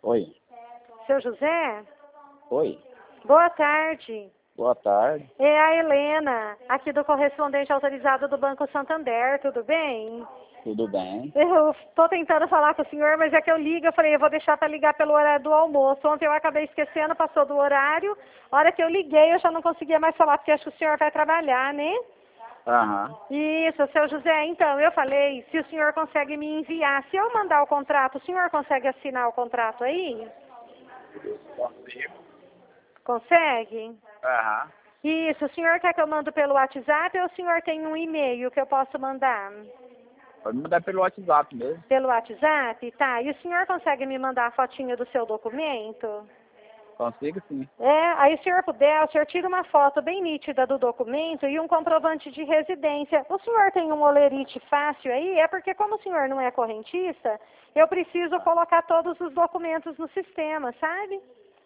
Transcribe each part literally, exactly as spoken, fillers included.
Oi. Seu José? Oi. Boa tarde. Boa tarde. É a Helena, aqui do correspondente autorizado do Banco Santander, tudo bem? Tudo bem? Eu estou tentando falar com o senhor, mas é que eu ligo, eu falei, eu vou deixar para ligar pelo horário do almoço. Ontem eu acabei esquecendo, passou do horário. A hora que eu liguei, eu já não conseguia mais falar, porque acho que o senhor vai trabalhar, né? Aham. Isso, seu José, então, eu falei, se o senhor consegue me enviar, se eu mandar o contrato, o senhor consegue assinar o contrato aí? Consigo. Consegue? Aham. Isso, o senhor quer que eu mando pelo WhatsApp ou o senhor tem um e-mail que eu posso mandar? Pode mandar pelo WhatsApp mesmo. Pelo WhatsApp? Tá, e o senhor consegue me mandar a fotinha do seu documento? Consigo sim. É, aí se o senhor puder, o senhor tira uma foto bem nítida do documento e um comprovante de residência. O senhor tem um olerite fácil aí? É porque como o senhor não é correntista, eu preciso colocar todos os documentos no sistema, sabe?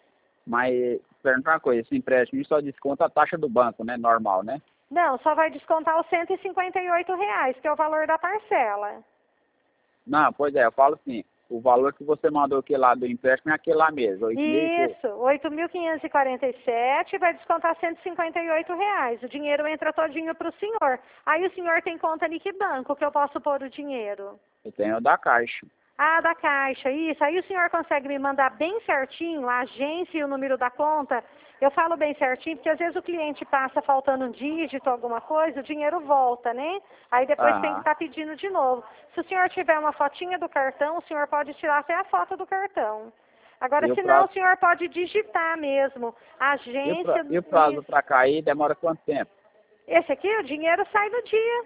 Mas, pergunta uma coisa, esse empréstimo só desconta a taxa do banco, né? Normal, né? Não, só vai descontar os cento e cinquenta e oito reais, que é o valor da parcela. Não, pois é, eu falo assim, o valor que você mandou aqui lá do empréstimo é aquele lá mesmo, oito mil e pouco. Isso, oito mil quinhentos e quarenta e sete vai descontar cento e cinquenta e oito reais. O dinheiro entra todinho para o senhor. Aí o senhor tem conta em que banco que eu posso pôr o dinheiro? Eu tenho o da Caixa. Ah, da Caixa, isso. Aí o senhor consegue me mandar bem certinho a agência e o número da conta? Eu falo bem certinho, porque às vezes o cliente passa faltando um dígito, alguma coisa, o dinheiro volta, né? Aí depois tem que Aham. estar pedindo de novo. Se o senhor tiver uma fotinha do cartão, o senhor pode tirar até a foto do cartão. Agora, E o se não, o prazo, senhor pode digitar mesmo. e o Agência... pra, e o prazo isso. para cair demora quanto tempo? Esse aqui, o dinheiro sai no dia.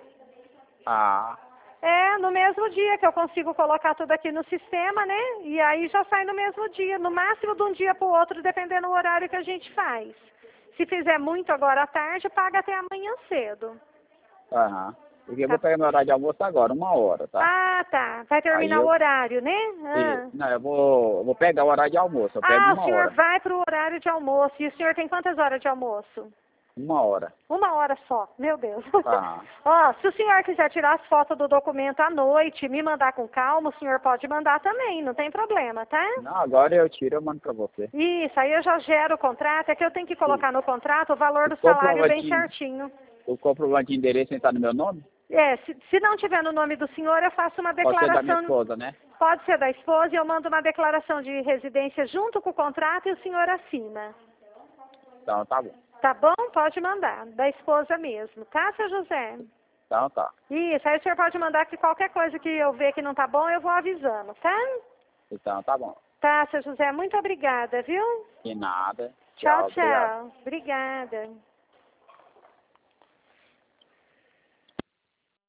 Ah, É, no mesmo dia que eu consigo colocar tudo aqui no sistema, né? E aí já sai no mesmo dia, no máximo de um dia para o outro, dependendo do horário que a gente faz. Se fizer muito agora à tarde, paga até amanhã cedo. aham. Porque eu Tá? vou pegar meu horário de almoço agora, uma hora, tá? Ah, tá. Vai Aí terminar o eu, horário, né? e, Ah, não, eu vou, eu vou pegar o horário de almoço, eu pego ah, o uma senhor hora. vai para o horário de almoço. E o senhor tem quantas horas de almoço? Uma hora. Uma hora só, meu Deus. Aham. Ó, se o senhor quiser tirar as fotos do documento à noite, me mandar com calma, o senhor pode mandar também, não tem problema, tá? Não, agora eu tiro, eu mando pra você. Isso, aí eu já gero o contrato, é que eu tenho que O, colocar no contrato o valor o do salário bem comprovante, certinho. o comprovante de endereço está no meu nome? É, se, se não tiver no nome do senhor, eu faço uma Pode ser da minha declaração, esposa, né? pode ser da esposa, e eu mando uma declaração de residência junto com o contrato e o senhor assina. Então tá bom. Tá bom? Pode mandar, da esposa mesmo, tá, seu José? Então tá. Isso, aí o senhor pode mandar que qualquer coisa que eu ver que não tá bom, eu vou avisando, tá? Então tá bom. Tá, seu José, muito obrigada, viu? De nada. Tchau, Tchau, obrigado. tchau. Obrigada.